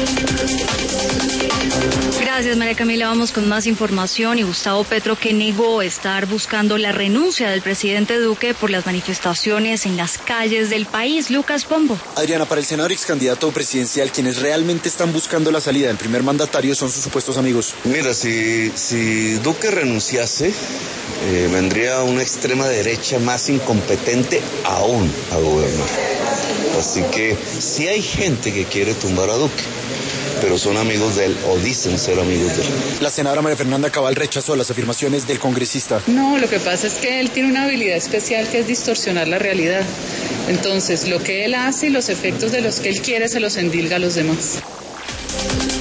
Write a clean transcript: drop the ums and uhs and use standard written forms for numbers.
Gracias, María Camila. Vamos con más información. Y Gustavo Petro, que negó estar buscando la renuncia del presidente Duque por las manifestaciones en las calles del país. Lucas Pombo. Adriana, para el senador ex candidato presidencial, quienes realmente están buscando la salida del primer mandatario son sus supuestos amigos. Mira, si Duque renunciase, vendría una extrema derecha más incompetente aún a gobernar. Así que sí hay gente que quiere tumbar a Duque, pero son amigos de él o dicen ser amigos de él. La senadora María Fernanda Cabal rechazó las afirmaciones del congresista. No, lo que pasa es que él tiene una habilidad especial que es distorsionar la realidad. Entonces, lo que él hace y los efectos de los que él quiere se los endilga a los demás.